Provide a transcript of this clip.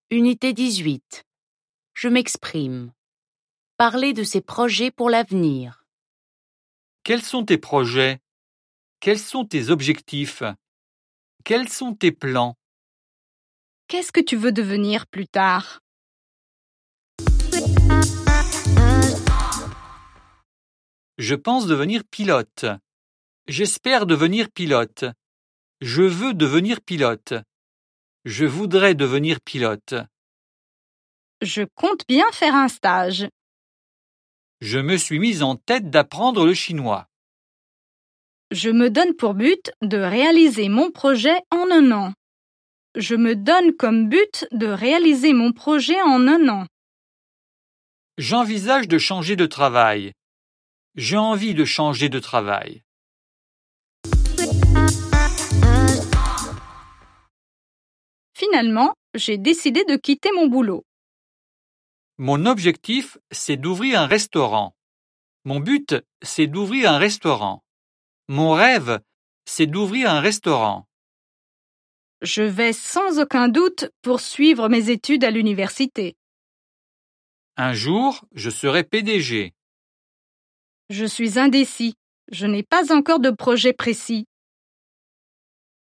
Unité 18. Je m'exprime. Parler de ses projets pour l'avenir. Quels sont tes projets? Quels sont tes objectifs? Quels sont tes plans? Qu'est-ce que tu veux devenir plus tard? Je pense devenir pilote. J'espère devenir pilote. Je veux devenir pilote. Je voudrais devenir pilote. Je compte bien faire un stage. Je me suis mise en tête d'apprendre le chinois. Je me donne pour but de réaliser mon projet en 1 an. Je me donne comme but de réaliser mon projet en 1 an. J'envisage de changer de travail. J'ai envie de changer de travail. Finalement, j'ai décidé de quitter mon boulot. Mon objectif, c'est d'ouvrir un restaurant. Mon but, c'est d'ouvrir un restaurant. Mon rêve, c'est d'ouvrir un restaurant. Je vais sans aucun doute poursuivre mes études à l'université. Un jour, je serai PDG. Je suis indécis. Je n'ai pas encore de projet précis.